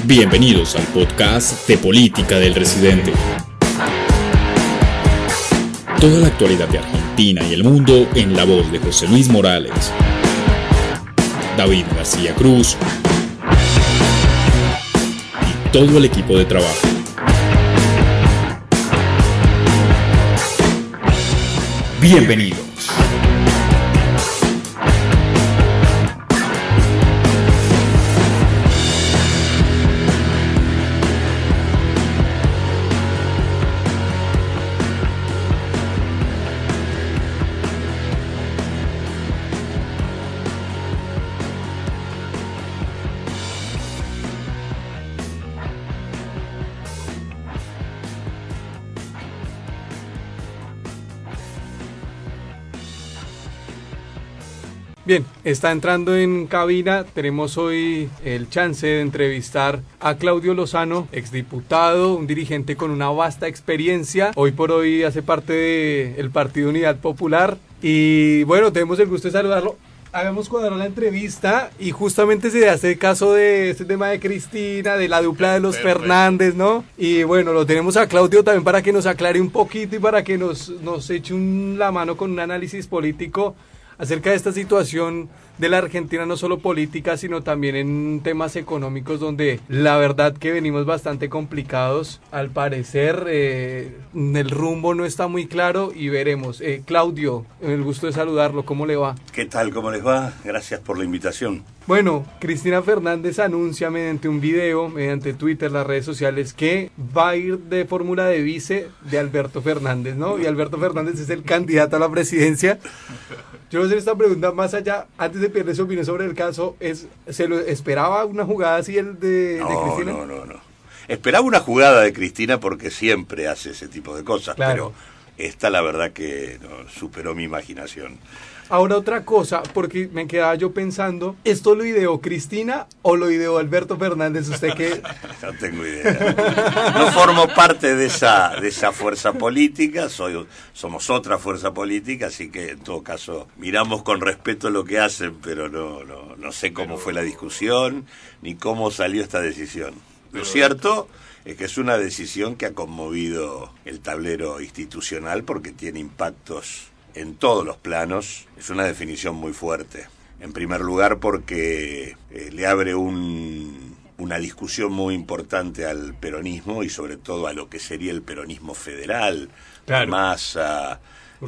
Bienvenidos al podcast de Política del Residente. Toda la actualidad de Argentina y el mundo en la voz de José Luis Morales, David García Cruz y todo el equipo de trabajo. Bienvenidos. Bien, está entrando en cabina. Tenemos hoy el chance de entrevistar a Claudio Lozano, exdiputado, un dirigente con una vasta experiencia. Hoy por hoy hace parte del Partido Unidad Popular. Y bueno, tenemos el gusto de saludarlo. Habíamos cuadrado la entrevista y justamente se hace caso de este tema de Cristina, de la dupla de los Fernández, ¿no? Y bueno, lo tenemos a Claudio también para que nos aclare un poquito y para que nos eche la mano con un análisis político acerca de esta situación de la Argentina, no solo política, sino también en temas económicos, donde la verdad que venimos bastante complicados. Al parecer, el rumbo no está muy claro y veremos. Claudio, el gusto de saludarlo, ¿cómo le va? ¿Qué tal? ¿Cómo les va? Gracias por la invitación. Bueno, Cristina Fernández anuncia mediante un video, mediante Twitter, las redes sociales, que va a ir de fórmula de vice de Alberto Fernández, ¿no? Y Alberto Fernández es el candidato a la presidencia. Yo voy a hacer esta pregunta más allá, antes de perder su opinión sobre el caso, ¿se lo esperaba una jugada así de Cristina? No. Esperaba una jugada de Cristina porque siempre hace ese tipo de cosas, claro. Pero esta la verdad que superó mi imaginación. Ahora otra cosa, porque me quedaba yo pensando, ¿esto lo ideó Cristina o lo ideó Alberto Fernández? ¿Usted qué? No tengo idea. No formo parte de esa fuerza política, somos otra fuerza política, así que en todo caso miramos con respeto lo que hacen, pero no sé cómo fue la discusión ni cómo salió esta decisión. Lo cierto es que es una decisión que ha conmovido el tablero institucional porque tiene impactos en todos los planos. Es una definición muy fuerte. En primer lugar porque le abre una discusión muy importante al peronismo y sobre todo a lo que sería el peronismo federal, claro. Massa,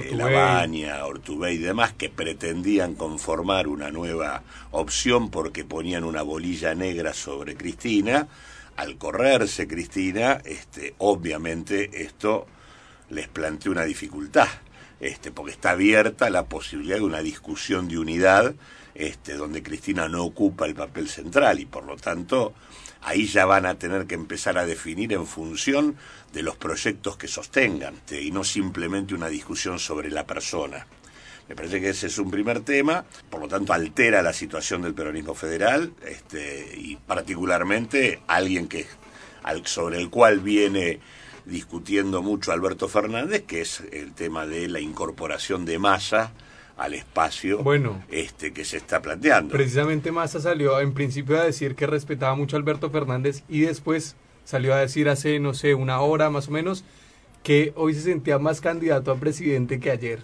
Lavagna, Ortubey y demás, que pretendían conformar una nueva opción porque ponían una bolilla negra sobre Cristina. Al correrse Cristina, obviamente esto les plantea una dificultad. Porque está abierta la posibilidad de una discusión de unidad, donde Cristina no ocupa el papel central y por lo tanto ahí ya van a tener que empezar a definir en función de los proyectos que sostengan, y no simplemente una discusión sobre la persona. Me parece que ese es un primer tema, por lo tanto altera la situación del peronismo federal, y particularmente alguien sobre el cual viene discutiendo mucho Alberto Fernández, que es el tema de la incorporación de Massa al espacio que se está planteando. Precisamente Massa salió en principio a decir que respetaba mucho a Alberto Fernández y después salió a decir hace, no sé, una hora más o menos, que hoy se sentía más candidato a presidente que ayer.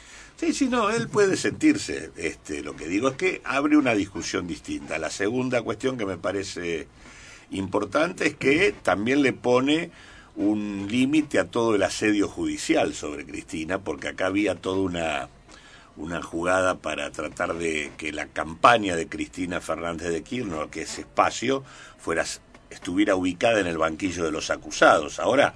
Sí, él puede sentirse. Lo que digo es que abre una discusión distinta. La segunda cuestión que me parece importante es que también le pone un límite a todo el asedio judicial sobre Cristina, porque acá había toda una jugada para tratar de que la campaña de Cristina Fernández de Kirchner, que ese espacio estuviera ubicada en el banquillo de los acusados. Ahora,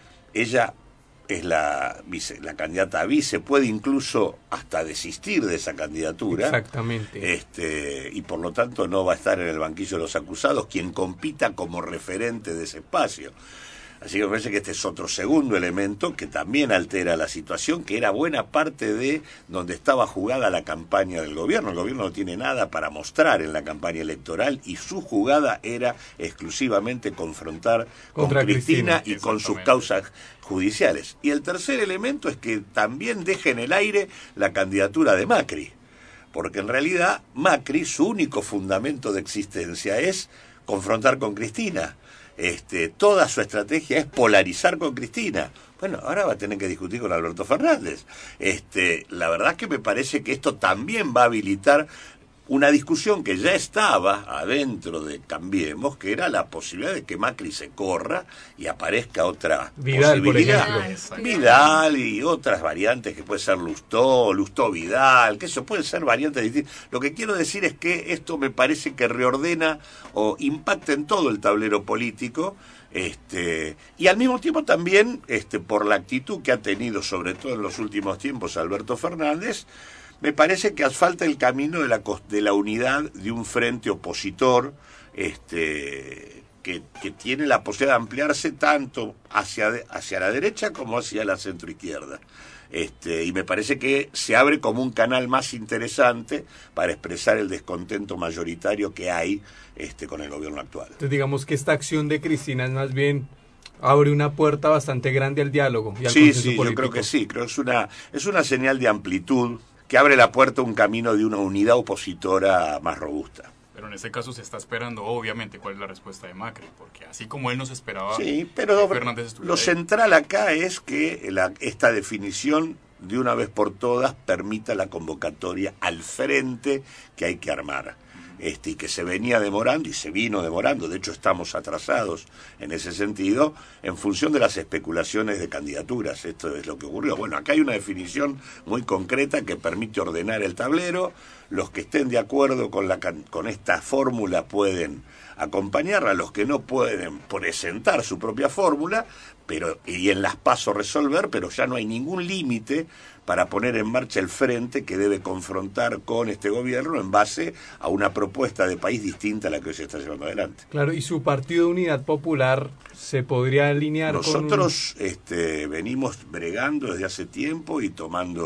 ella es la candidata a vice, puede incluso hasta desistir de esa candidatura. Exactamente. Y por lo tanto no va a estar en el banquillo de los acusados quien compita como referente de ese espacio. Así que me parece que este es otro segundo elemento que también altera la situación, que era buena parte de donde estaba jugada la campaña del gobierno. El gobierno no tiene nada para mostrar en la campaña electoral y su jugada era exclusivamente confrontar con Cristina y con sus causas judiciales. Y el tercer elemento es que también deja en el aire la candidatura de Macri, porque en realidad Macri, su único fundamento de existencia es confrontar con Cristina. Toda su estrategia es polarizar con Cristina. Bueno, ahora va a tener que discutir con Alberto Fernández. La verdad que me parece que esto también va a habilitar una discusión que ya estaba adentro de Cambiemos, que era la posibilidad de que Macri se corra y aparezca otra Vidal, posibilidad. por ejemplo. Vidal y otras variantes que puede ser Lustó Vidal, que eso pueden ser variantes distintas. Lo que quiero decir es que esto me parece que reordena o impacta en todo el tablero político, y al mismo tiempo también por la actitud que ha tenido, sobre todo en los últimos tiempos, Alberto Fernández. Me parece que asfalta el camino de la unidad de un frente opositor que tiene la posibilidad de ampliarse tanto hacia la derecha como hacia la centroizquierda. Y me parece que se abre como un canal más interesante para expresar el descontento mayoritario que hay con el gobierno actual. Entonces digamos que esta acción de Cristina es más bien abre una puerta bastante grande al diálogo y al consenso político. Yo creo que sí, creo que es una señal de amplitud que abre la puerta a un camino de una unidad opositora más robusta. Pero en este caso se está esperando, obviamente, cuál es la respuesta de Macri, porque así como él nos esperaba, sí, pero Fernández estuviera lo ahí. Central acá es que esta definición de una vez por todas permita la convocatoria al frente que hay que armar. Y que se venía demorando y se vino demorando, de hecho estamos atrasados en ese sentido, en función de las especulaciones de candidaturas. Esto es lo que ocurrió. Bueno, acá hay una definición muy concreta que permite ordenar el tablero. Los que estén de acuerdo con esta fórmula pueden acompañarla, los que no pueden presentar su propia fórmula, y en las PASO resolver, pero ya no hay ningún límite para poner en marcha el frente que debe confrontar con este gobierno en base a una propuesta de país distinta a la que hoy se está llevando adelante. Claro, y su partido Unidad Popular se podría alinear Nosotros venimos bregando desde hace tiempo y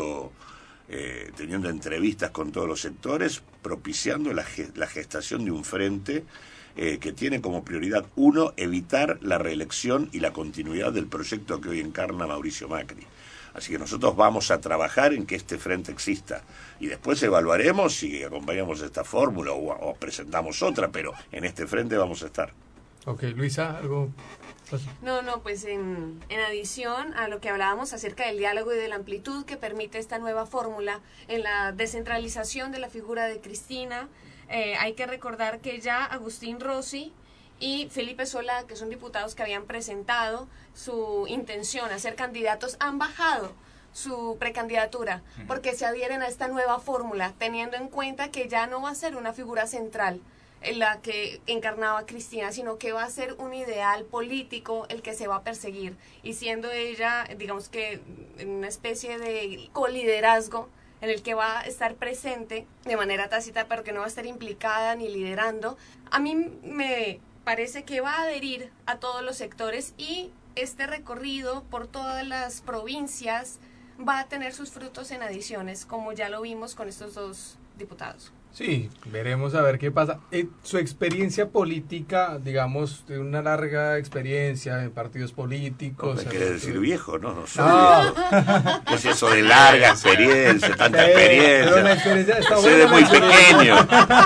teniendo entrevistas con todos los sectores, propiciando la gestación de un frente que tiene como prioridad, uno, evitar la reelección y la continuidad del proyecto que hoy encarna Mauricio Macri. Así que nosotros vamos a trabajar en que este frente exista y después evaluaremos si acompañamos esta fórmula o presentamos otra, pero en este frente vamos a estar. Ok, Luisa, ¿algo? No, pues en adición a lo que hablábamos acerca del diálogo y de la amplitud que permite esta nueva fórmula en la descentralización de la figura de Cristina, hay que recordar que ya Agustín Rossi y Felipe Solá, que son diputados que habían presentado su intención a ser candidatos, han bajado su precandidatura porque se adhieren a esta nueva fórmula, teniendo en cuenta que ya no va a ser una figura central en la que encarnaba Cristina, sino que va a ser un ideal político el que se va a perseguir, y siendo ella, digamos que en una especie de coliderazgo en el que va a estar presente de manera tácita, pero que no va a estar implicada ni liderando. A mí me parece que va a adherir a todos los sectores y este recorrido por todas las provincias va a tener sus frutos en adiciones, como ya lo vimos con estos dos diputados. Sí, veremos a ver qué pasa. Su experiencia política, digamos, de una larga experiencia en partidos políticos. No me quiere decir viejo, ¿no? No soy No. viejo. ¿Qué es eso de larga experiencia, tanta Pero la experiencia? experiencia está Soy de buena. muy pequeño.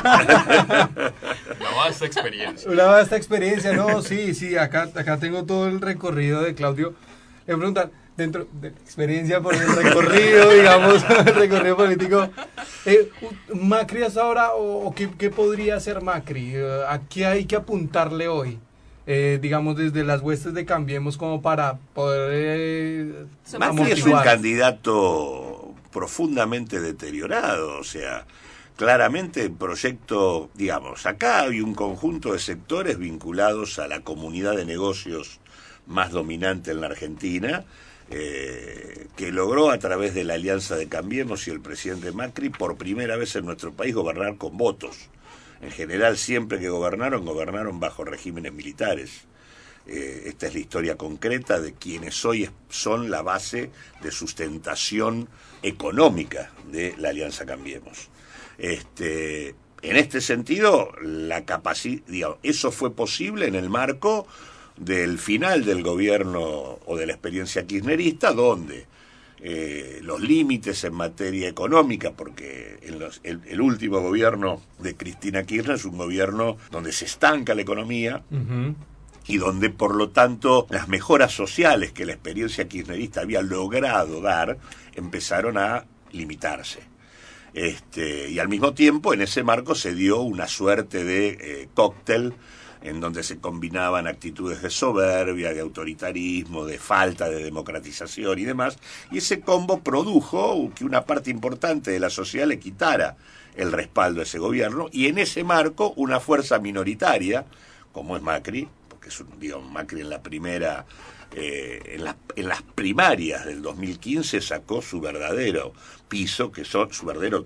Una vasta experiencia. Una vasta experiencia, no, sí, acá tengo todo el recorrido de Claudio. Le preguntan, dentro de la experiencia por el recorrido, digamos, el recorrido político, ¿Macri hasta ahora o qué podría hacer Macri? ¿A qué hay que apuntarle hoy? Digamos, desde las huestes de Cambiemos como para poder Macri es un candidato profundamente deteriorado, o sea, claramente el proyecto, digamos, acá hay un conjunto de sectores vinculados a la comunidad de negocios más dominante en la Argentina, que logró a través de la alianza de Cambiemos y el presidente Macri por primera vez en nuestro país gobernar con votos. En general, siempre que gobernaron bajo regímenes militares. Esta es la historia concreta de quienes hoy son la base de sustentación económica de la alianza Cambiemos. En este sentido, eso fue posible en el marco del final del gobierno o de la experiencia kirchnerista, donde los límites en materia económica, porque el último gobierno de Cristina Kirchner es un gobierno donde se estanca la economía, y donde, por lo tanto, las mejoras sociales que la experiencia kirchnerista había logrado dar empezaron a limitarse. Y al mismo tiempo, en ese marco se dio una suerte de cóctel en donde se combinaban actitudes de soberbia, de autoritarismo, de falta de democratización y demás, y ese combo produjo que una parte importante de la sociedad le quitara el respaldo a ese gobierno, y en ese marco una fuerza minoritaria, como es Macri, porque es Macri en la primera... en las primarias del 2015 sacó su verdadero piso, que son su verdadero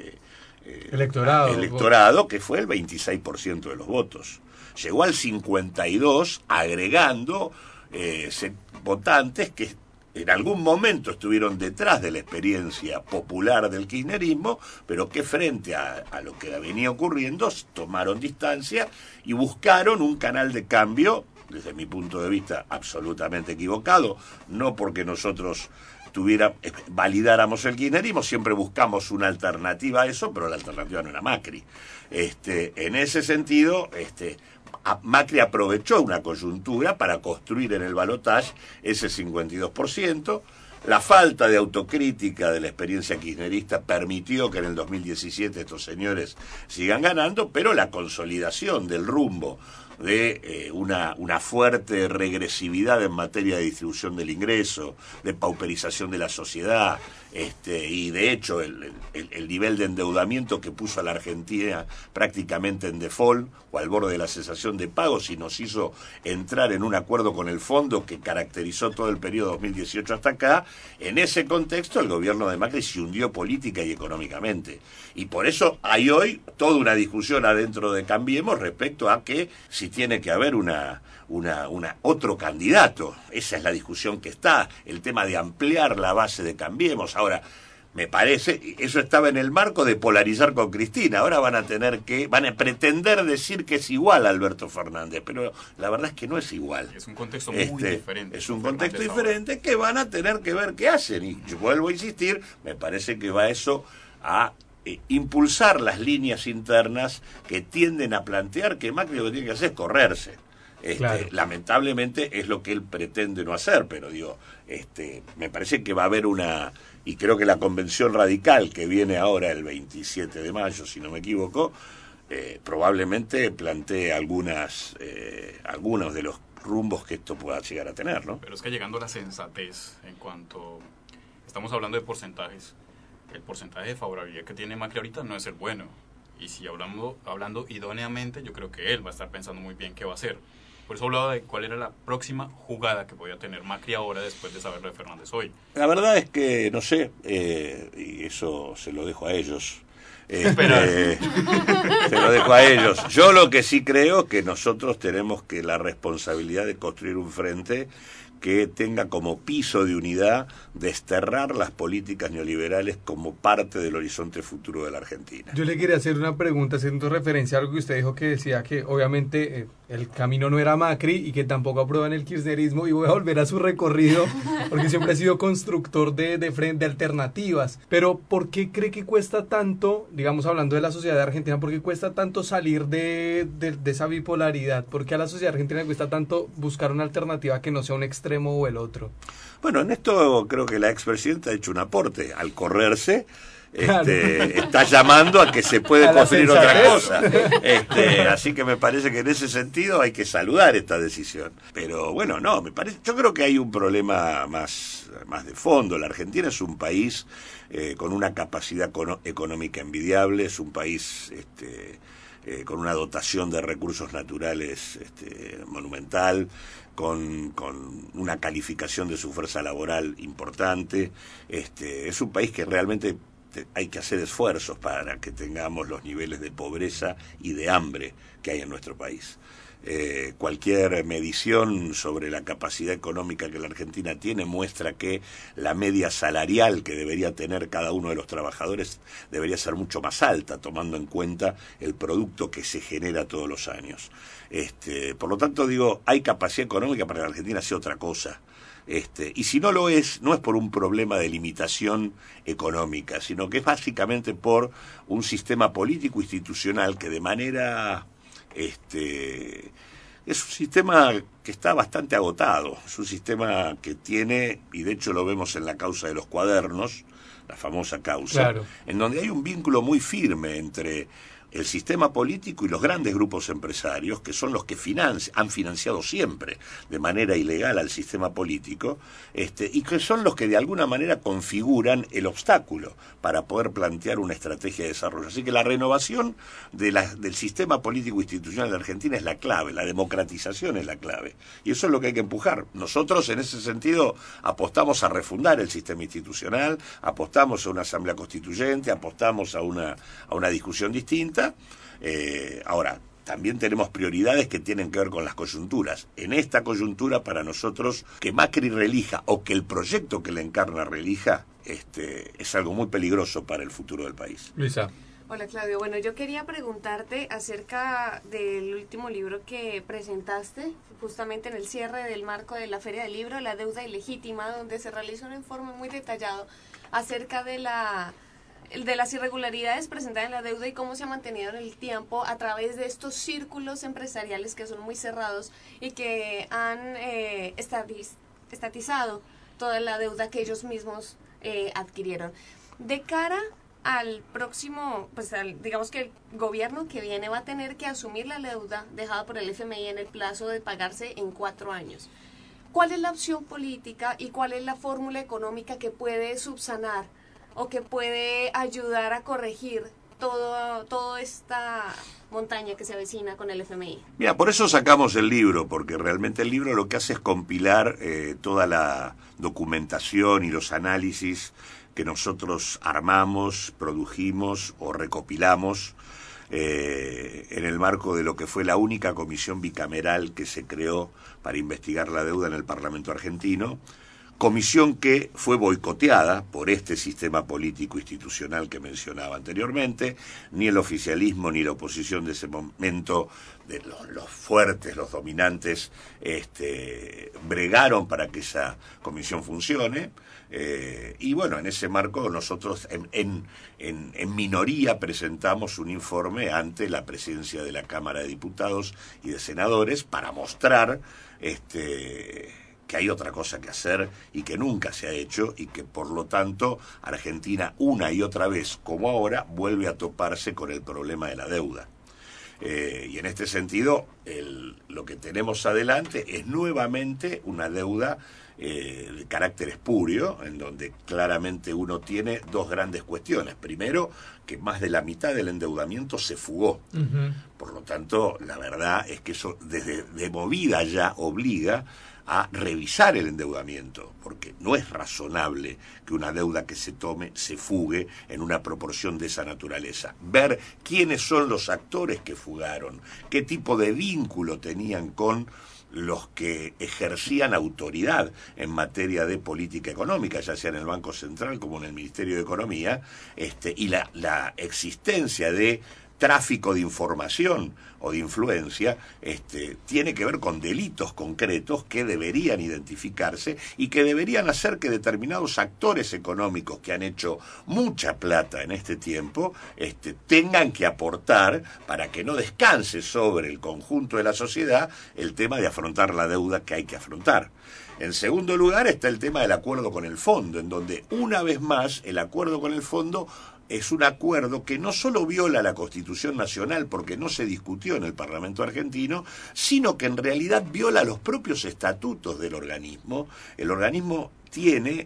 electorado, que fue el 26% de los votos. Llegó al 52%, agregando votantes que en algún momento estuvieron detrás de la experiencia popular del kirchnerismo, pero que frente a lo que venía ocurriendo tomaron distancia y buscaron un canal de cambio, desde mi punto de vista absolutamente equivocado, no porque nosotros validáramos el kirchnerismo, siempre buscamos una alternativa a eso, pero la alternativa no era Macri. En ese sentido, Macri aprovechó una coyuntura para construir en el balotaje ese 52%. La falta de autocrítica de la experiencia kirchnerista permitió que en el 2017 estos señores sigan ganando, pero la consolidación del rumbo de una fuerte regresividad en materia de distribución del ingreso, de pauperización de la sociedad, y de hecho el nivel de endeudamiento que puso a la Argentina prácticamente en default o al borde de la cesación de pagos, y nos hizo entrar en un acuerdo con el fondo que caracterizó todo el periodo 2018 hasta acá. En ese contexto el gobierno de Macri se hundió política y económicamente, y por eso hay hoy toda una discusión adentro de Cambiemos respecto a que si tiene que haber otro candidato. Esa es la discusión que está, el tema de ampliar la base de Cambiemos. Ahora, me parece, eso estaba en el marco de polarizar con Cristina. Ahora van a pretender decir que es igual a Alberto Fernández, pero la verdad es que no es igual. Es un contexto muy diferente. Es un contexto diferente que van a tener que ver qué hacen. Y yo vuelvo a insistir, me parece que va eso a impulsar las líneas internas que tienden a plantear que Macri lo que tiene que hacer es correrse. Claro. Lamentablemente es lo que él pretende no hacer, pero me parece que va a haber y creo que la convención radical que viene ahora el 27 de mayo, si no me equivoco, probablemente plantee algunos de los rumbos que esto pueda llegar a tener, ¿no? Pero es que llegando a la sensatez, en cuanto estamos hablando de porcentajes, el porcentaje de favorabilidad que tiene Macri ahorita no es el bueno. Y si hablando idóneamente, yo creo que él va a estar pensando muy bien qué va a hacer. Por eso hablaba de cuál era la próxima jugada que podía tener Macri ahora después de saberlo de Fernández hoy. La verdad es que no sé, y eso se lo dejo a ellos. Se lo dejo a ellos. Yo lo que sí creo que nosotros tenemos la responsabilidad de construir un frente que tenga como piso de unidad desterrar las políticas neoliberales como parte del horizonte futuro de la Argentina. Yo le quería hacer una pregunta haciendo referencia a algo que usted dijo, que decía que obviamente el camino no era Macri y que tampoco aprueban el kirchnerismo, y voy a volver a su recorrido porque siempre ha sido constructor de alternativas. Pero ¿por qué cree que cuesta tanto, digamos hablando de la sociedad argentina, por qué cuesta tanto salir de esa bipolaridad? ¿Por qué a la sociedad argentina le cuesta tanto buscar una alternativa que no sea un extremo o el otro? Bueno, en esto creo que la expresidenta ha hecho un aporte. Al correrse, está llamando a que se puede construir otra cosa. Así que me parece que en ese sentido hay que saludar esta decisión. Pero bueno, yo creo que hay un problema más de fondo. La Argentina es un país con una capacidad económica envidiable, es un país con una dotación de recursos naturales monumental, con una calificación de su fuerza laboral importante. Es un país que realmente hay que hacer esfuerzos para que tengamos los niveles de pobreza y de hambre que hay en nuestro país. Cualquier medición sobre la capacidad económica que la Argentina tiene muestra que la media salarial que debería tener cada uno de los trabajadores debería ser mucho más alta, tomando en cuenta el producto que se genera todos los años. Por lo tanto, hay capacidad económica para que la Argentina sea otra cosa. Y si no lo es, no es por un problema de limitación económica, sino que es básicamente por un sistema político institucional que de manera es un sistema que está bastante agotado, es un sistema que tiene, y de hecho lo vemos en la causa de los cuadernos, la famosa causa, Claro. en donde hay un vínculo muy firme entre el sistema político y los grandes grupos empresarios, que son los que han financiado siempre de manera ilegal al sistema político, y que son los que de alguna manera configuran el obstáculo para poder plantear una estrategia de desarrollo. Así que la renovación del sistema político institucional de Argentina es la clave, la democratización es la clave. Y eso es lo que hay que empujar. Nosotros, en ese sentido, apostamos a refundar el sistema institucional, apostamos a una asamblea constituyente, apostamos a una discusión distinta. Ahora, también tenemos prioridades que tienen que ver con las coyunturas. En esta coyuntura, para nosotros, que Macri relija o que el proyecto que le encarna relija, es algo muy peligroso para el futuro del país. Luisa. Hola Claudio, bueno, yo quería preguntarte acerca del último libro que presentaste, justamente en el cierre del marco de la Feria del Libro, La deuda ilegítima, donde se realiza un informe muy detallado acerca de las irregularidades presentadas en la deuda y cómo se ha mantenido en el tiempo a través de estos círculos empresariales que son muy cerrados y que han estatizado toda la deuda que ellos mismos adquirieron. De cara al próximo, digamos que el gobierno que viene va a tener que asumir la deuda dejada por el FMI en el plazo de pagarse en 4 años. ¿Cuál es la opción política y cuál es la fórmula económica que puede subsanar o que puede ayudar a corregir toda esta montaña que se avecina con el FMI? Mira, por eso sacamos el libro, porque realmente el libro lo que hace es compilar toda la documentación y los análisis que nosotros armamos, produjimos o recopilamos en el marco de lo que fue la única comisión bicameral que se creó para investigar la deuda en el Parlamento argentino, comisión que fue boicoteada por este sistema político institucional que mencionaba anteriormente. Ni el oficialismo ni la oposición de ese momento, de los fuertes, los dominantes, bregaron para que esa comisión funcione. Y bueno, en ese marco nosotros en minoría presentamos un informe ante la presidencia de la Cámara de Diputados y de Senadores para mostrar que hay otra cosa que hacer y que nunca se ha hecho y que por lo tanto Argentina una y otra vez, como ahora, vuelve a toparse con el problema de la deuda. Y en este sentido, lo que tenemos adelante es nuevamente una deuda de carácter espurio, en donde claramente uno tiene dos grandes cuestiones. Primero, que más de la mitad del endeudamiento se fugó. Uh-huh. Por lo tanto, la verdad es que eso desde de movida ya obliga a revisar el endeudamiento, porque no es razonable que una deuda que se tome se fugue en una proporción de esa naturaleza. Ver quiénes son los actores que fugaron, qué tipo de vínculo tenían con los que ejercían autoridad en materia de política económica, ya sea en el Banco Central como en el Ministerio de Economía, y la existencia de tráfico de información o de influencia, tiene que ver con delitos concretos que deberían identificarse y que deberían hacer que determinados actores económicos que han hecho mucha plata en este tiempo, tengan que aportar para que no descanse sobre el conjunto de la sociedad el tema de afrontar la deuda que hay que afrontar. En segundo lugar está el tema del acuerdo con el fondo, en donde una vez más el acuerdo con el fondo es un acuerdo que no solo viola la Constitución Nacional porque no se discutió en el Parlamento argentino, sino que en realidad viola los propios estatutos del organismo. El organismo tiene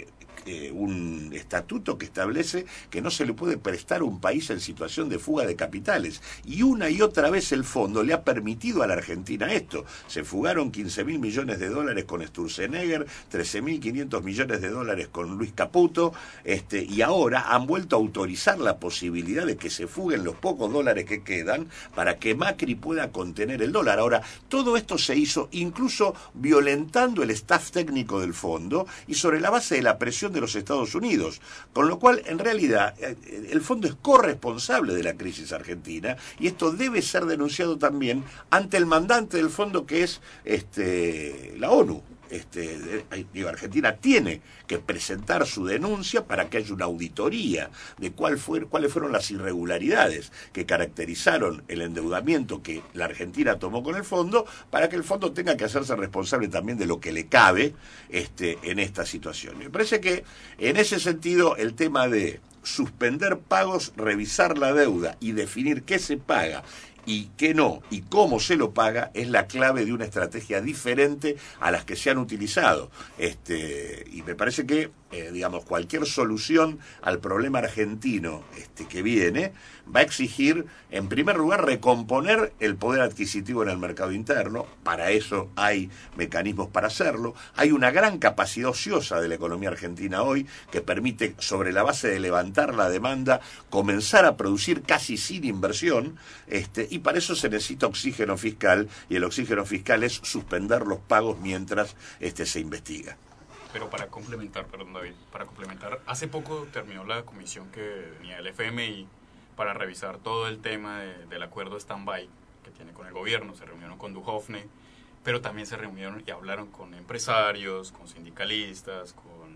un estatuto que establece que no se le puede prestar a un país en situación de fuga de capitales. Y una y otra vez el fondo le ha permitido a la Argentina esto. Se fugaron 15.000 millones de dólares con Sturzenegger, 13.500 millones de dólares con Luis Caputo, y ahora han vuelto a autorizar la posibilidad de que se fuguen los pocos dólares que quedan para que Macri pueda contener el dólar. Ahora, todo esto se hizo incluso violentando el staff técnico del fondo y sobre la base de la presión de los Estados Unidos, con lo cual en realidad el fondo es corresponsable de la crisis argentina y esto debe ser denunciado también ante el mandante del fondo, que es la ONU. Argentina tiene que presentar su denuncia para que haya una auditoría de cuáles fueron las irregularidades que caracterizaron el endeudamiento que la Argentina tomó con el fondo, para que el fondo tenga que hacerse responsable también de lo que le cabe en esta situación. Me parece que en ese sentido el tema de suspender pagos, revisar la deuda y definir qué se paga y qué no, y cómo se lo paga, es la clave de una estrategia diferente a las que se han utilizado. Y me parece que, cualquier solución al problema argentino que viene, va a exigir, en primer lugar, recomponer el poder adquisitivo en el mercado interno. Para eso hay mecanismos para hacerlo. Hay una gran capacidad ociosa de la economía argentina hoy, que permite, sobre la base de levantar la demanda, comenzar a producir casi sin inversión, y para eso se necesita oxígeno fiscal, y el oxígeno fiscal es suspender los pagos mientras se investiga. Pero para complementar, David, hace poco terminó la comisión que tenía el FMI para revisar todo el tema del acuerdo stand-by que tiene con el gobierno. Se reunieron con Duhovne, pero también se reunieron y hablaron con empresarios, con sindicalistas,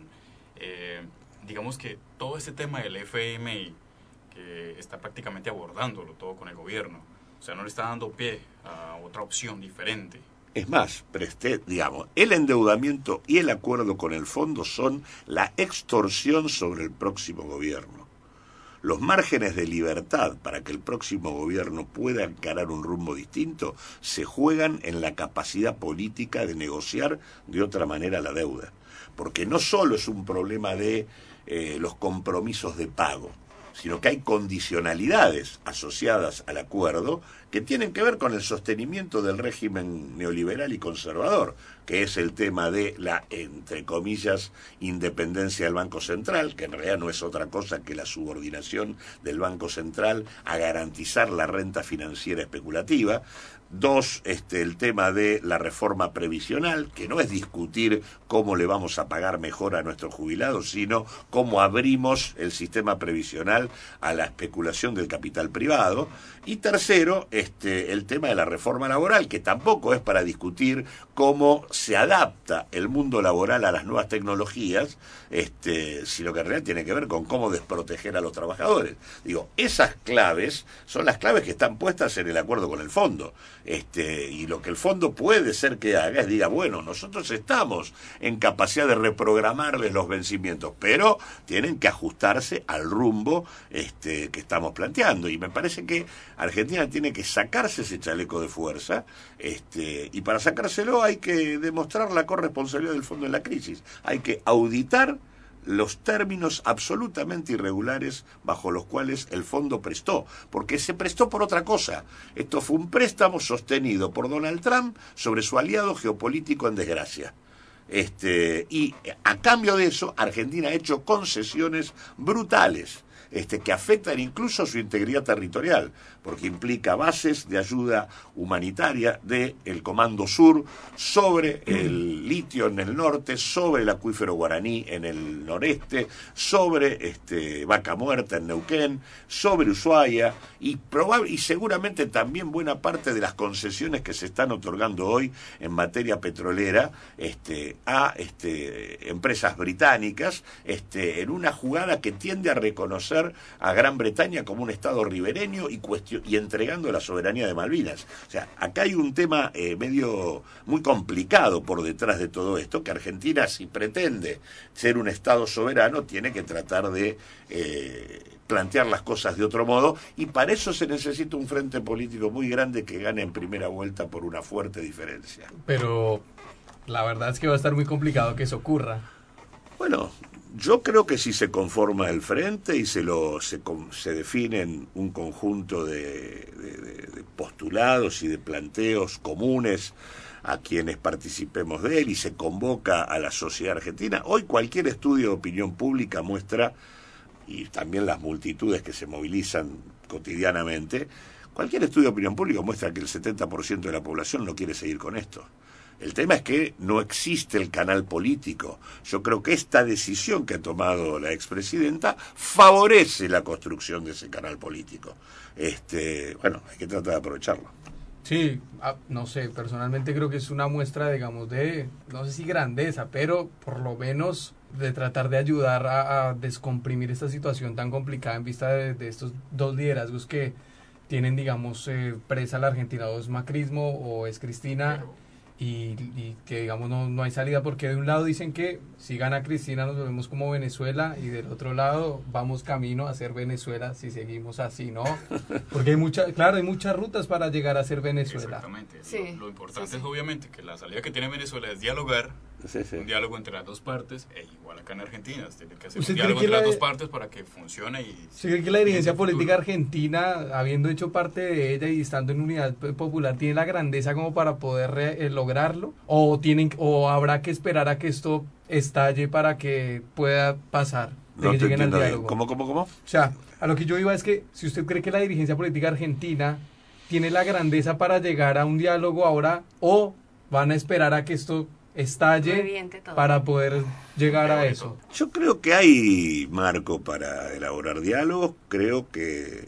digamos que todo ese tema del FMI, que está prácticamente abordándolo todo con el gobierno. O sea, no le está dando pie a otra opción diferente. Es más, el endeudamiento y el acuerdo con el fondo son la extorsión sobre el próximo gobierno. Los márgenes de libertad para que el próximo gobierno pueda encarar un rumbo distinto se juegan en la capacidad política de negociar de otra manera la deuda. Porque no solo es un problema de los compromisos de pago, sino que hay condicionalidades asociadas al acuerdo que tienen que ver con el sostenimiento del régimen neoliberal y conservador, que es el tema de la, entre comillas, independencia del Banco Central, que en realidad no es otra cosa que la subordinación del Banco Central a garantizar la renta financiera especulativa. Dos, el tema de la reforma previsional, que no es discutir cómo le vamos a pagar mejor a nuestros jubilados, sino cómo abrimos el sistema previsional a la especulación del capital privado. Y tercero, el tema de la reforma laboral, que tampoco es para discutir cómo se adapta el mundo laboral a las nuevas tecnologías, sino que en realidad tiene que ver con cómo desproteger a los trabajadores. Esas claves son las claves que están puestas en el acuerdo con el fondo. Y lo que el fondo puede ser que haga es diga, bueno, nosotros estamos en capacidad de reprogramarles los vencimientos, pero tienen que ajustarse al rumbo que estamos planteando. Y me parece que Argentina tiene que sacarse ese chaleco de fuerza, y para sacárselo hay que demostrar la corresponsabilidad del fondo en la crisis. Hay que auditar los términos absolutamente irregulares bajo los cuales el fondo prestó, porque se prestó por otra cosa. Esto fue un préstamo sostenido por Donald Trump sobre su aliado geopolítico en desgracia. Y a cambio de eso, Argentina ha hecho concesiones brutales, que afectan incluso su integridad territorial, porque implica bases de ayuda humanitaria del Comando Sur sobre el litio en el norte, sobre el acuífero guaraní en el noreste, sobre Vaca Muerta en Neuquén, sobre Ushuaia, y seguramente también buena parte de las concesiones que se están otorgando hoy en materia petrolera a empresas británicas, en una jugada que tiende a reconocer a Gran Bretaña como un estado ribereño y entregando la soberanía de Malvinas. O sea, acá hay un tema medio muy complicado por detrás de todo esto, que Argentina, si pretende ser un estado soberano, tiene que tratar de plantear las cosas de otro modo, y para eso se necesita un frente político muy grande que gane en primera vuelta por una fuerte diferencia. Pero la verdad es que va a estar muy complicado que eso ocurra. Bueno, yo creo que si se conforma el frente y se definen un conjunto de postulados y de planteos comunes a quienes participemos de él, y se convoca a la sociedad argentina, hoy cualquier estudio de opinión pública muestra, y también las multitudes que se movilizan cotidianamente, cualquier estudio de opinión pública muestra que el 70% de la población no quiere seguir con esto. El tema es que no existe el canal político. Yo creo que esta decisión que ha tomado la expresidenta favorece la construcción de ese canal político. Bueno, hay que tratar de aprovecharlo. Sí, no sé, personalmente creo que es una muestra, digamos, de, no sé si grandeza, pero por lo menos de tratar de ayudar a descomprimir esta situación tan complicada en vista de estos dos liderazgos que tienen, digamos, presa la Argentina, o es macrismo o es Cristina. Pero Y que digamos no hay salida, porque de un lado dicen que si gana Cristina nos volvemos como Venezuela, y del otro lado vamos camino a ser Venezuela si seguimos así, ¿no? Porque hay muchas rutas para llegar a ser Venezuela. exactamente. Sí, Lo importante sí, sí. es obviamente que la salida que tiene Venezuela es dialogar, Sí, sí. un diálogo entre las dos partes, e igual acá en Argentina, tiene que hacer ¿Usted un cree diálogo que entre las la- dos partes para que funcione y... ¿Se cree que la dirigencia en el futuro. política argentina, habiendo hecho parte de ella y estando en unidad popular, tiene la grandeza como para poder lograrlo? ¿O habrá que esperar a que esto estalle para que pueda pasar? De No que te lleguen al entiendo bien. diálogo. ¿Cómo? O sea, a lo que yo iba es que si usted cree que la dirigencia política argentina tiene la grandeza para llegar a un diálogo ahora, o van a esperar a que esto estalle Reviente todo. para poder llegar a Peor eso. Yo creo que hay marco para elaborar diálogos. Creo que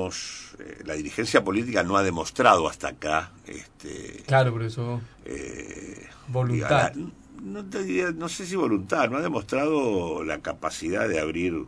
la dirigencia política no ha demostrado hasta acá Claro, pero eso, voluntad. no sé si voluntad, no ha demostrado la capacidad de abrir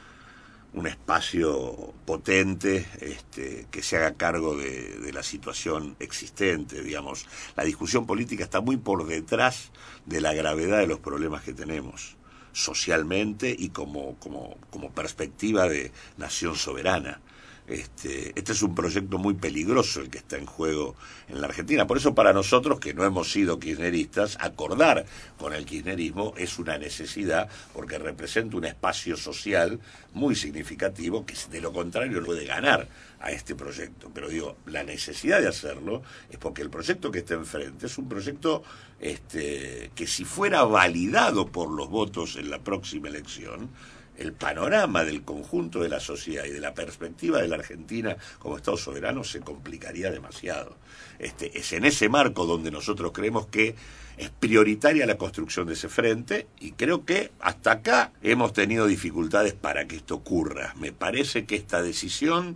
un espacio potente que se haga cargo de la situación existente, digamos. La discusión política está muy por detrás de la gravedad de los problemas que tenemos socialmente y como perspectiva de nación soberana. Este es un proyecto muy peligroso el que está en juego en la Argentina. Por eso para nosotros, que no hemos sido kirchneristas, acordar con el kirchnerismo es una necesidad, porque representa un espacio social muy significativo que de lo contrario puede ganar a este proyecto. Pero digo, la necesidad de hacerlo es porque el proyecto que está enfrente es un proyecto que si fuera validado por los votos en la próxima elección, el panorama del conjunto de la sociedad y de la perspectiva de la Argentina como Estado soberano se complicaría demasiado. Es en ese marco donde nosotros creemos que es prioritaria la construcción de ese frente, y creo que hasta acá hemos tenido dificultades para que esto ocurra. Me parece que esta decisión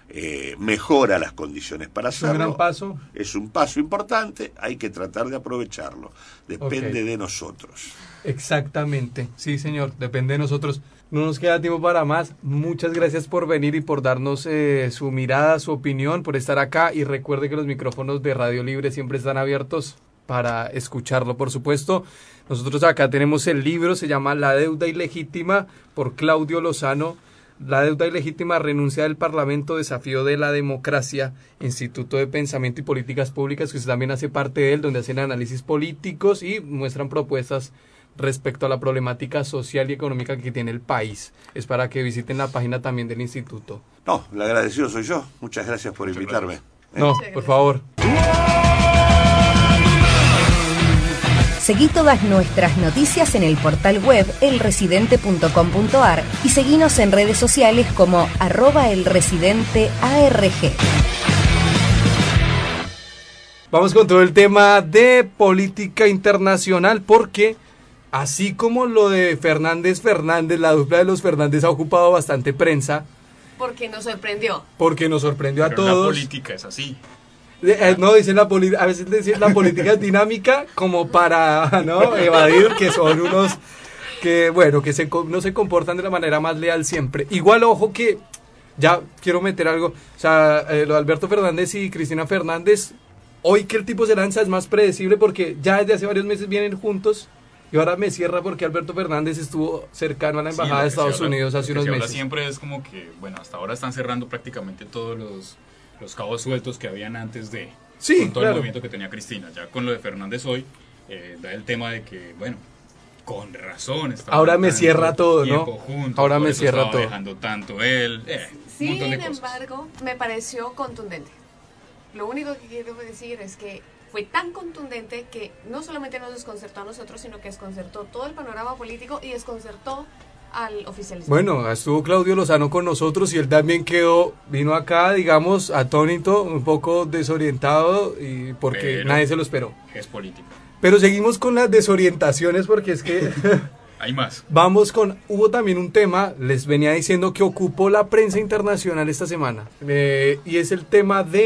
mejora las condiciones para hacerlo. Un gran paso. Es un paso importante, hay que tratar de aprovecharlo. Depende de nosotros. Exactamente, sí señor, depende de nosotros. No nos queda tiempo para más. Muchas gracias por venir y por darnos su mirada, su opinión, por estar acá, y recuerde que los micrófonos de Radio Libre siempre están abiertos para escucharlo, por supuesto. Nosotros acá tenemos el libro, se llama La deuda ilegítima, por Claudio Lozano. La deuda ilegítima, renuncia del Parlamento, desafío de la democracia, Instituto de Pensamiento y Políticas Públicas, que usted también hace parte de él, donde hacen análisis políticos y muestran propuestas respecto a la problemática social y económica que tiene el país. Es para que visiten la página también del instituto. No, el agradecido soy yo. Muchas gracias por invitarme. No, por favor. Seguí todas nuestras noticias en el portal web elresidente.com.ar y seguinos en redes sociales como @elresidentearg. Vamos con todo el tema de política internacional, porque así como lo de Fernández, la dupla de los Fernández ha ocupado bastante prensa, Porque nos sorprendió. porque nos sorprendió a Pero la todos. política es así. No, dicen a veces dicen la política es dinámica como para no evadir que son unos que, bueno, que no se comportan de la manera más leal siempre. Igual, ojo que, ya quiero meter algo, o sea, lo de Alberto Fernández y Cristina Fernández, hoy que el tipo se lanza es más predecible porque ya desde hace varios meses vienen juntos, y ahora me cierra porque Alberto Fernández estuvo cercano a la embajada Sí, de Estados Unidos hace unos Lo que se habla meses. siempre es como que, bueno, hasta ahora están cerrando prácticamente todos los cabos sueltos que habían antes de, Sí, con todo claro. el movimiento que tenía Cristina. Ya con lo de Fernández hoy, da el tema de que, bueno, con razón estaban Ahora me tanto cierra todo, ¿no? tiempo juntos, Ahora por me eso cierra estaba todo. dejando tanto él, un montón de Sin cosas. embargo, me pareció contundente. Lo único que quiero decir es que fue tan contundente que no solamente nos desconcertó a nosotros, sino que desconcertó todo el panorama político y desconcertó al oficialismo. Bueno, estuvo Claudio Lozano con nosotros y él también vino acá, digamos, atónito, un poco desorientado, y porque Pero- nadie se lo esperó. Es política. Pero seguimos con las desorientaciones, porque es que Hay más. hubo también un tema, les venía diciendo, que ocupó la prensa internacional esta semana, y es el tema de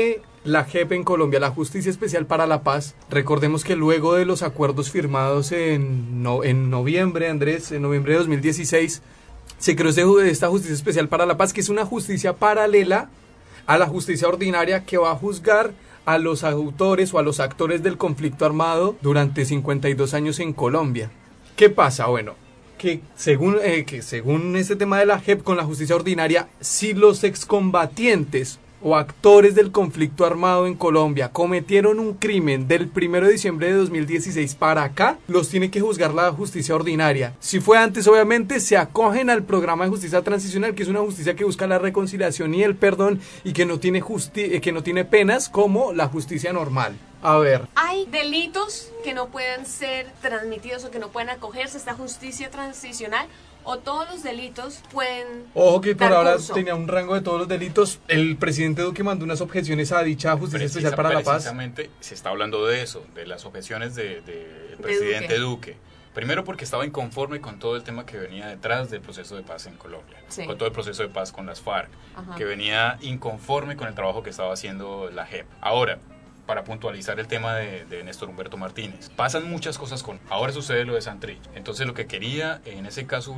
la JEP en Colombia, la Justicia Especial para la Paz. Recordemos que luego de los acuerdos firmados en noviembre, Andrés, en noviembre de 2016, se creó esta Justicia Especial para la Paz, que es una justicia paralela a la justicia ordinaria que va a juzgar a los autores o a los actores del conflicto armado durante 52 años en Colombia. ¿Qué pasa? Bueno, que según este tema de la JEP con la justicia ordinaria, si los excombatientes o actores del conflicto armado en Colombia cometieron un crimen del 1 de diciembre de 2016 para acá, los tiene que juzgar la justicia ordinaria. Si fue antes, obviamente, se acogen al programa de justicia transicional, que es una justicia que busca la reconciliación y el perdón y que no tiene penas como la justicia normal. A ver. Hay delitos que no pueden ser transmitidos o que no pueden acogerse a esta justicia transicional, o todos los delitos pueden. Ojo que por dar ahora curso. tenía un rango de todos los delitos. El presidente Duque mandó unas objeciones a dicha Justicia Especial para la Paz. Precisamente se está hablando de eso, de las objeciones del presidente Duque. Primero porque estaba inconforme con todo el tema que venía detrás del proceso de paz en Colombia, sí, con todo el proceso de paz con las FARC, ajá, que venía inconforme con el trabajo que estaba haciendo la JEP. Ahora, para puntualizar el tema de Néstor Humberto Martínez, pasan muchas cosas ahora sucede lo de Santrich. Entonces lo que quería en ese caso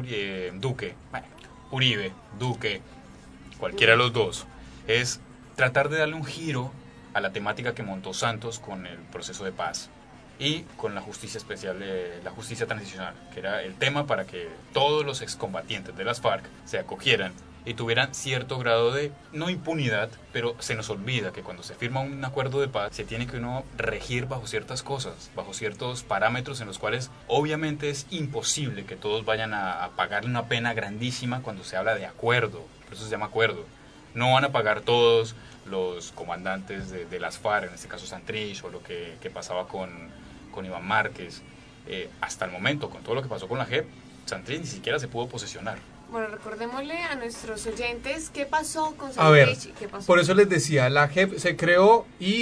Uribe, Duque, cualquiera de los dos, es tratar de darle un giro a la temática que montó Santos con el proceso de paz y con la justicia especial, la justicia transicional, que era el tema para que todos los excombatientes de las FARC se acogieran y tuvieran cierto grado de, no impunidad, pero se nos olvida que cuando se firma un acuerdo de paz se tiene que uno regir bajo ciertas cosas, bajo ciertos parámetros en los cuales obviamente es imposible que todos vayan a pagar una pena grandísima cuando se habla de acuerdo, por eso se llama acuerdo. No van a pagar todos los comandantes de las FARC, en este caso Santrich, o lo que pasaba con Iván Márquez. Hasta el momento, con todo lo que pasó con la JEP, Santrich ni siquiera se pudo posesionar. Bueno, recordémosle a nuestros oyentes qué pasó con A ver, Santrich. ¿Qué pasó? Por eso les decía, la JEP se creó y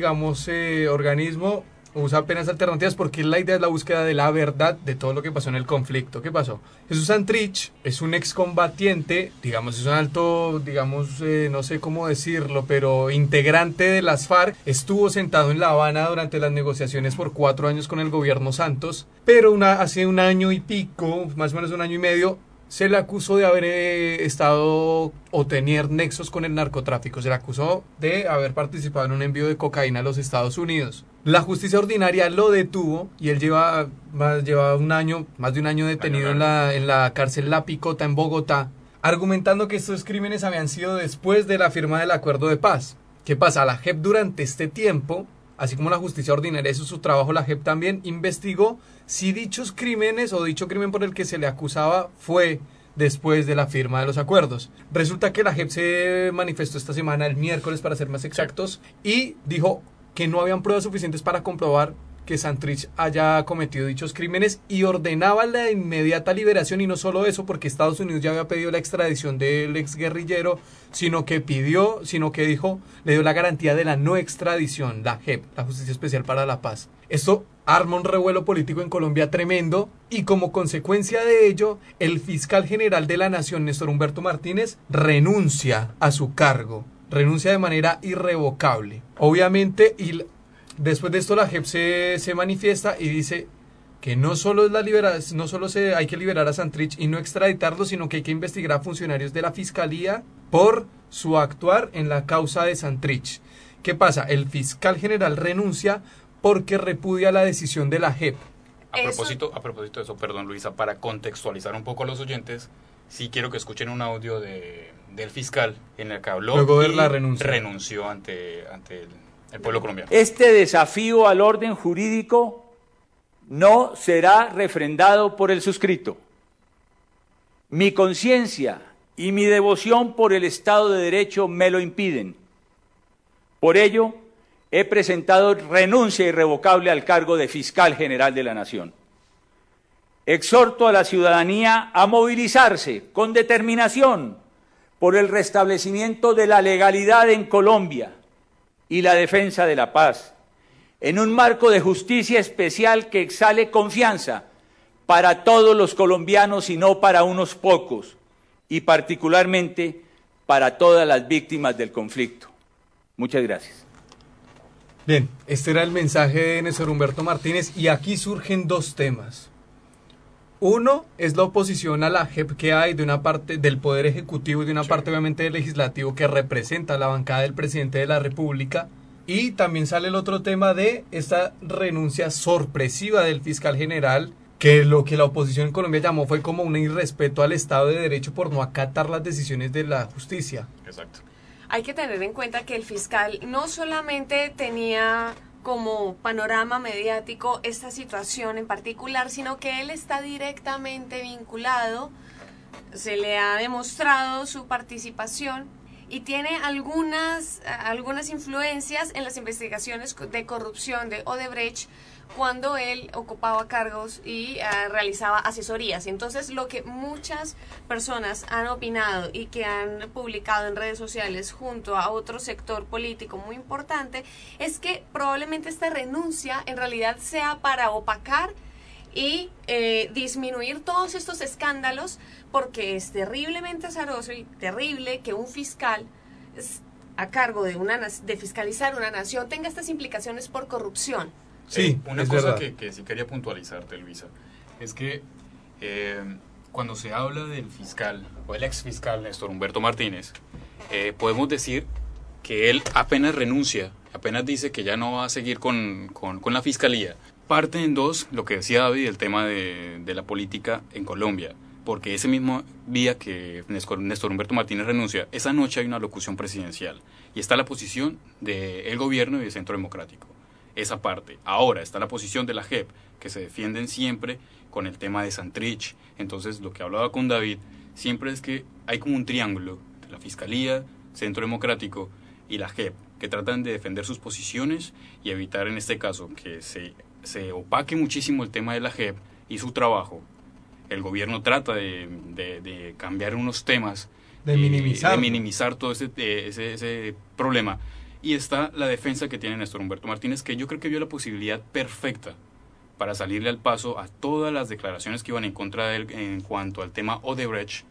organismo usa penas alternativas porque la idea es la búsqueda de la verdad de todo lo que pasó en el conflicto. ¿Qué pasó? Jesús Santrich es un excombatiente, digamos, es un alto, no sé cómo decirlo, pero integrante de las FARC. Estuvo sentado en La Habana durante las negociaciones por 4 años con el gobierno Santos, pero hace un año y pico, más o menos 1 año y medio, se le acusó de haber estado o tener nexos con el narcotráfico. Se le acusó de haber participado en un envío de cocaína a los Estados Unidos. La justicia ordinaria lo detuvo y él lleva más de un año detenido en la cárcel La Picota en Bogotá, argumentando que estos crímenes habían sido después de la firma del acuerdo de paz. ¿Qué pasa? La JEP durante este tiempo, así como la justicia ordinaria hizo su trabajo, la JEP también investigó si dichos crímenes o dicho crimen por el que se le acusaba fue después de la firma de los acuerdos. Resulta que la JEP se manifestó esta semana, el miércoles para ser más exactos, y dijo que no habían pruebas suficientes para comprobar que Santrich haya cometido dichos crímenes y ordenaba la inmediata liberación. Y no solo eso, porque Estados Unidos ya había pedido la extradición del exguerrillero, sino que dijo, le dio la garantía de la no extradición, la JEP, la Justicia Especial para la Paz. Esto arma un revuelo político en Colombia tremendo y como consecuencia de ello, el fiscal general de la Nación, Néstor Humberto Martínez, renuncia a su cargo, renuncia de manera irrevocable. Obviamente, y después de esto la JEP se manifiesta y dice que no solo hay que liberar a Santrich y no extraditarlo, sino que hay que investigar a funcionarios de la Fiscalía por su actuar en la causa de Santrich. ¿Qué pasa? El fiscal general renuncia porque repudia la decisión de la JEP. A propósito de eso, perdón Luisa, para contextualizar un poco a los oyentes, sí quiero que escuchen un audio del fiscal en el que habló luego de y la renuncia. Renunció ante el pueblo colombiano. Este desafío al orden jurídico no será refrendado por el suscrito. Mi conciencia y mi devoción por el Estado de Derecho me lo impiden. Por ello, he presentado renuncia irrevocable al cargo de Fiscal General de la Nación. Exhorto a la ciudadanía a movilizarse con determinación por el restablecimiento de la legalidad en Colombia y la defensa de la paz, en un marco de justicia especial que exhale confianza para todos los colombianos y no para unos pocos, y particularmente para todas las víctimas del conflicto. Muchas gracias. Bien, este era el mensaje de Néstor Humberto Martínez y aquí surgen dos temas. Uno es la oposición a la JEP que hay de una parte del Poder Ejecutivo y de una parte obviamente del Legislativo que representa la bancada del Presidente de la República. Y también sale el otro tema de esta renuncia sorpresiva del fiscal general, que lo que la oposición en Colombia llamó fue como un irrespeto al Estado de Derecho por no acatar las decisiones de la justicia. Exacto. Hay que tener en cuenta que el fiscal no solamente tenía como panorama mediático esta situación en particular, sino que él está directamente vinculado, se le ha demostrado su participación y tiene algunas influencias en las investigaciones de corrupción de Odebrecht cuando él ocupaba cargos y realizaba asesorías. Entonces, lo que muchas personas han opinado y que han publicado en redes sociales junto a otro sector político muy importante es que probablemente esta renuncia en realidad sea para opacar y disminuir todos estos escándalos, porque es terriblemente azaroso y terrible que un fiscal a cargo de fiscalizar una nación tenga estas implicaciones por corrupción. Sí, una es cosa verdad. que sí quería puntualizarte, Luisa, es que cuando se habla del fiscal o el ex fiscal Néstor Humberto Martínez, podemos decir que él apenas renuncia, apenas dice que ya no va a seguir con la fiscalía. Parte en dos lo que decía David, el tema de la política en Colombia, porque ese mismo día que Néstor Humberto Martínez renuncia, esa noche hay una locución presidencial y está la posición del gobierno y del Centro Democrático. Esa parte. Ahora está la posición de la JEP, que se defienden siempre con el tema de Santrich. Entonces, lo que hablaba con David siempre es que hay como un triángulo de la Fiscalía, Centro Democrático y la JEP, que tratan de defender sus posiciones y evitar en este caso que se opaque muchísimo el tema de la JEP y su trabajo. El gobierno trata de cambiar unos temas, De minimizar todo ese problema. Y está la defensa que tiene Néstor Humberto Martínez, que yo creo que vio la posibilidad perfecta para salirle al paso a todas las declaraciones que iban en contra de él en cuanto al tema Odebrecht,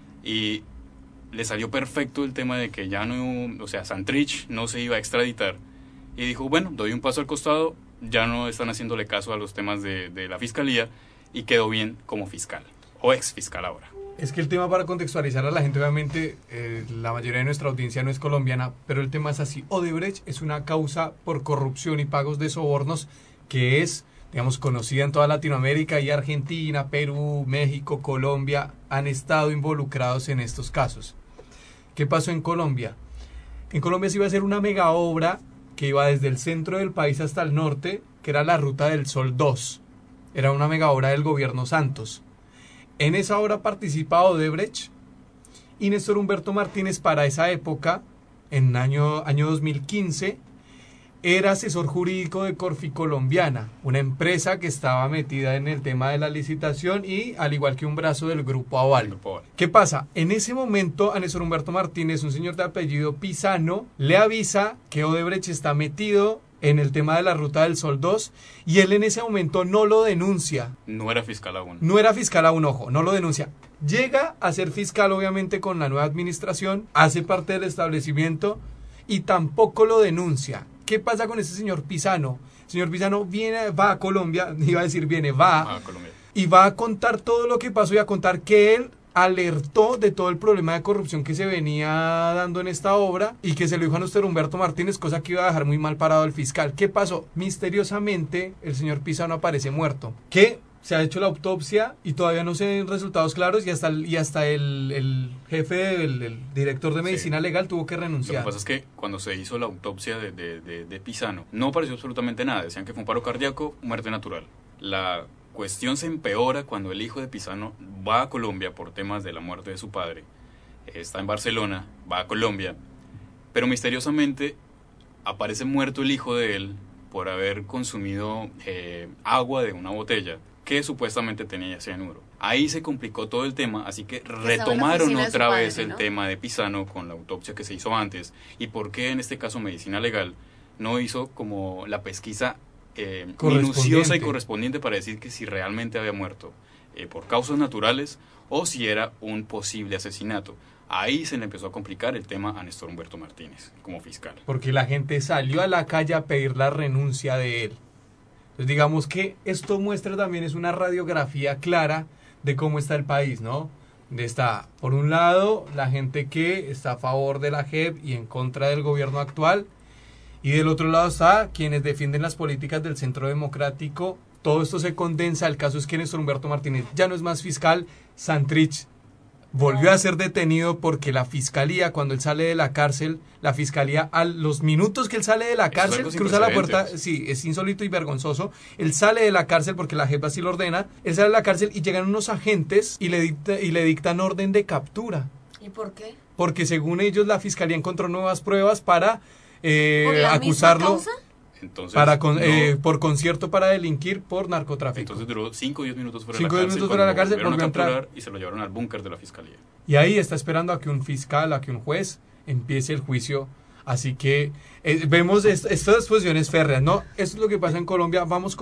y le salió perfecto el tema de que ya no, o sea, Santrich no se iba a extraditar, y dijo, bueno, doy un paso al costado, ya no están haciéndole caso a los temas de la fiscalía, y quedó bien como fiscal, o ex fiscal ahora. Es que el tema, para contextualizar a la gente, obviamente la mayoría de nuestra audiencia no es colombiana, pero el tema es así. Odebrecht es una causa por corrupción y pagos de sobornos que es, digamos, conocida en toda Latinoamérica, y Argentina, Perú, México, Colombia han estado involucrados en estos casos. ¿Qué pasó en Colombia? En Colombia se iba a hacer una mega obra que iba desde el centro del país hasta el norte, que era la Ruta del Sol 2. Era una mega obra del gobierno Santos. En esa obra participa Odebrecht y Néstor Humberto Martínez, para esa época, en año 2015, era asesor jurídico de Corficolombiana, una empresa que estaba metida en el tema de la licitación y al igual que un brazo del Grupo Aval. ¿Qué pasa? En ese momento a Néstor Humberto Martínez, un señor de apellido Pisano, le avisa que Odebrecht está metido en el tema de la Ruta del Sol 2, y él en ese momento no lo denuncia. No era fiscal aún. No era fiscal aún, ojo, no lo denuncia. Llega a ser fiscal, obviamente, con la nueva administración, hace parte del establecimiento y tampoco lo denuncia. ¿Qué pasa con ese señor Pisano? El señor Pisano va a Colombia, iba a decir va a Colombia, y va a contar todo lo que pasó y a contar que él alertó de todo el problema de corrupción que se venía dando en esta obra y que se lo dijo a Néstor Humberto Martínez, cosa que iba a dejar muy mal parado al fiscal. ¿Qué pasó? Misteriosamente el señor Pisano aparece muerto. ¿Qué? Se ha hecho la autopsia y todavía no se ven resultados claros, y hasta el jefe, el director de medicina legal tuvo que renunciar. Lo que pasa es que cuando se hizo la autopsia de Pisano no apareció absolutamente nada. Decían que fue un paro cardíaco, muerte natural. La cuestión se empeora cuando el hijo de Pisano va a Colombia por temas de la muerte de su padre. Está en Barcelona, va a Colombia, pero misteriosamente aparece muerto el hijo de él por haber consumido agua de una botella que supuestamente tenía cianuro. Ahí se complicó todo el tema, así que retomaron otra vez el tema de Pisano con la autopsia que se hizo antes. ¿Y por qué en este caso Medicina Legal no hizo como la pesquisa minuciosa y correspondiente para decir que si realmente había muerto por causas naturales o si era un posible asesinato? Ahí se le empezó a complicar el tema a Néstor Humberto Martínez como fiscal. Porque la gente salió a la calle a pedir la renuncia de él. Entonces digamos que esto muestra también, es una radiografía clara de cómo está el país, ¿no? Está, por un lado, la gente que está a favor de la JEP y en contra del gobierno actual, y del otro lado está quienes defienden las políticas del Centro Democrático. Todo esto se condensa. El caso es que Néstor Humberto Martínez ya no es más fiscal. Santrich volvió a ser detenido porque la fiscalía, cuando él sale de la cárcel, la fiscalía a los minutos que él sale de la cárcel, cruza la puerta, sí, es insólito y vergonzoso, él sale de la cárcel porque la jefa así lo ordena, él sale de la cárcel y llegan unos agentes y le dictan orden de captura. ¿Y por qué? Porque según ellos la fiscalía encontró nuevas pruebas para ¿Por la acusarlo. misma causa? Entonces, por concierto para delinquir por narcotráfico. Entonces duró 5 o 10 minutos fuera de 5 la o 10 cárcel. minutos fuera de la cárcel, Volvieron volvió a entrar. capturar y se lo llevaron al búnker de la fiscalía. Y ahí está esperando a que un fiscal, a que un juez empiece el juicio. Así que vemos estas posiciones férreas, ¿no? Esto es lo que pasa en Colombia. Vamos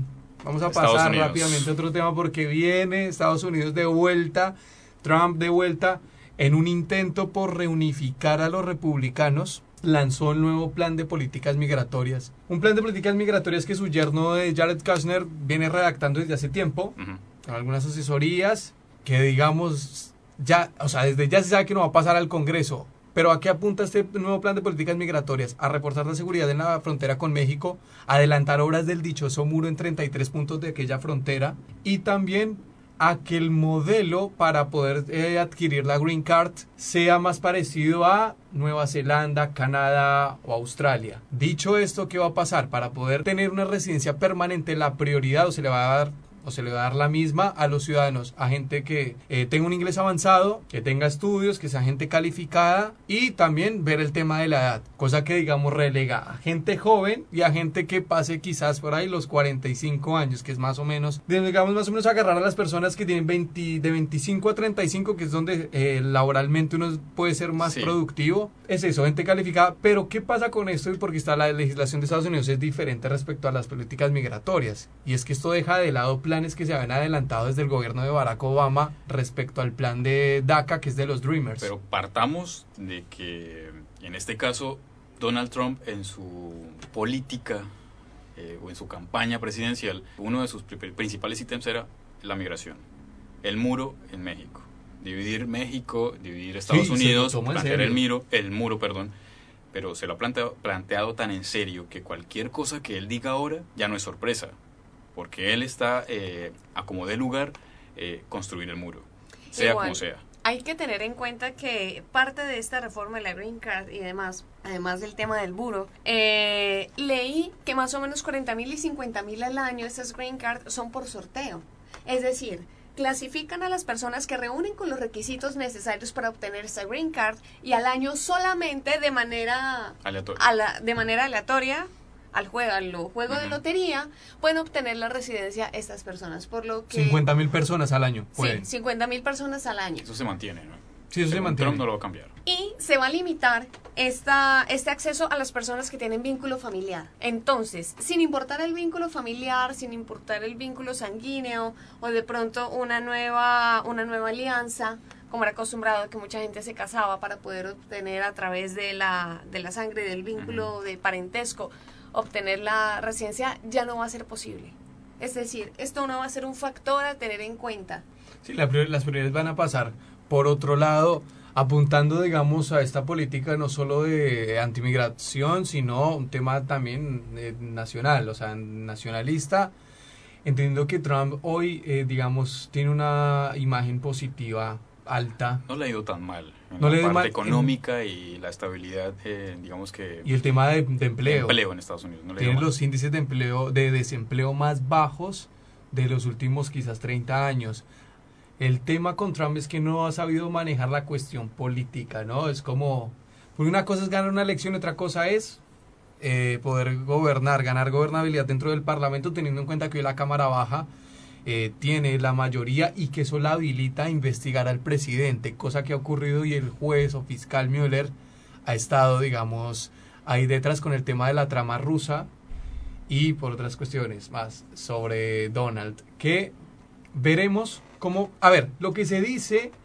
a pasar rápidamente a otro tema porque viene Estados Unidos de vuelta, Trump de vuelta, en un intento por reunificar a los republicanos. Lanzó el nuevo plan de políticas migratorias. Un plan de políticas migratorias que su yerno de Jared Kushner viene redactando desde hace tiempo, con algunas asesorías, que digamos, ya, o sea, desde ya se sabe que no va a pasar al Congreso. Pero ¿a qué apunta este nuevo plan de políticas migratorias? A reforzar la seguridad en la frontera con México, adelantar obras del dichoso muro en 33 puntos de aquella frontera, y también a que el modelo para poder adquirir la Green Card sea más parecido a Nueva Zelanda, Canadá o Australia. Dicho esto, ¿qué va a pasar? Para poder tener una residencia permanente, la prioridad se le va a dar la misma a los ciudadanos, a gente que tenga un inglés avanzado, que tenga estudios, que sea gente calificada, y también ver el tema de la edad, cosa que digamos relega a gente joven y a gente que pase quizás por ahí los 45 años, que es más o menos, digamos más o menos agarrar a las personas que tienen de 25 a 35, que es donde laboralmente uno puede ser más productivo. Es eso, gente calificada. Pero ¿qué pasa con esto? Y porque está la legislación de Estados Unidos es diferente respecto a las políticas migratorias, y es que esto deja de lado planes que se habían adelantado desde el gobierno de Barack Obama respecto al plan de DACA, que es de los Dreamers. Pero partamos de que en este caso Donald Trump en su política o en su campaña presidencial, uno de sus principales ítems era la migración, el muro en México, dividir México, dividir Estados Unidos, plantear el muro, pero se lo ha planteado tan en serio que cualquier cosa que él diga ahora ya no es sorpresa, porque él está a como dé lugar construir el muro, sea igual, como sea. Hay que tener en cuenta que parte de esta reforma de la Green Card y demás, además del tema del muro, leí que más o menos 40.000 y 50.000 al año estas Green Card son por sorteo. Es decir, clasifican a las personas que reúnen con los requisitos necesarios para obtener esa Green Card, y al año solamente de manera aleatoria al juego de lotería pueden obtener la residencia estas personas, por lo que 50.000 personas al año pueden. Sí, 50.000 personas al año. Eso se mantiene, ¿no? Sí, eso se mantiene. Trump no lo va a cambiar. Y se va a limitar este acceso a las personas que tienen vínculo familiar. Entonces, sin importar el vínculo familiar, sin importar el vínculo sanguíneo, o de pronto una nueva alianza, como era acostumbrado, que mucha gente se casaba para poder obtener a través de la sangre, del vínculo de parentesco, obtener la residencia, ya no va a ser posible. Es decir, esto no va a ser un factor a tener en cuenta. Sí, las prioridades van a pasar. Por otro lado, apuntando, digamos, a esta política no solo de antimigración, sino un tema también nacional, o sea, nacionalista, entendiendo que Trump hoy, digamos, tiene una imagen positiva alta. No le ha ido tan mal en no la le parte mal, económica y la estabilidad, digamos que... Y el tema de empleo. En Estados Unidos. No tiene los índices de desempleo más bajos de los últimos quizás 30 años. El tema con Trump es que no ha sabido manejar la cuestión política, ¿no? Es como, porque una cosa es ganar una elección, otra cosa es poder gobernar, ganar gobernabilidad dentro del Parlamento, teniendo en cuenta que hoy la Cámara Baja tiene la mayoría y que eso la habilita a investigar al presidente, cosa que ha ocurrido, y el juez o fiscal Mueller ha estado, digamos, ahí detrás con el tema de la trama rusa y por otras cuestiones más sobre Donald, que veremos cómo, a ver, lo que se dice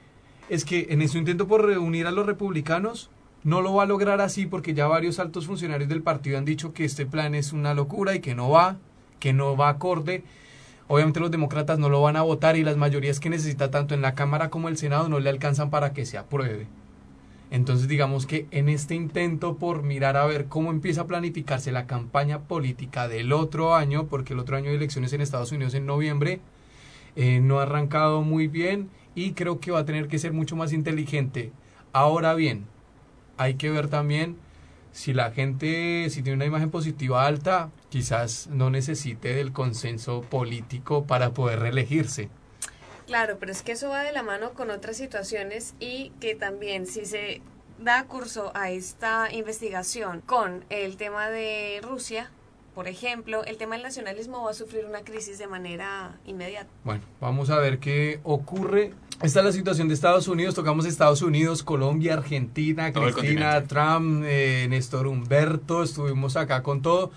es que en su intento por reunir a los republicanos no lo va a lograr así, porque ya varios altos funcionarios del partido han dicho que este plan es una locura y que no va acorde. Obviamente los demócratas no lo van a votar y las mayorías que necesita tanto en la Cámara como el Senado no le alcanzan para que se apruebe. Entonces digamos que en este intento por mirar a ver cómo empieza a planificarse la campaña política del otro año, porque el otro año hay elecciones en Estados Unidos en noviembre, no ha arrancado muy bien y creo que va a tener que ser mucho más inteligente. Ahora bien, hay que ver también si la gente, si tiene una imagen positiva alta, quizás no necesite del consenso político para poder reelegirse. Claro, pero es que eso va de la mano con otras situaciones y que también si se da curso a esta investigación con el tema de Rusia, por ejemplo, el tema del nacionalismo va a sufrir una crisis de manera inmediata. Bueno, vamos a ver qué ocurre. Esta es la situación de Estados Unidos. Tocamos Estados Unidos, Colombia, Argentina, todo Cristina, Trump, Néstor Humberto. Estuvimos acá con todo.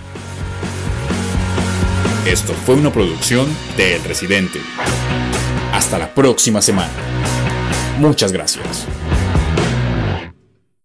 Esto fue una producción de El Residente. Hasta la próxima semana. Muchas gracias.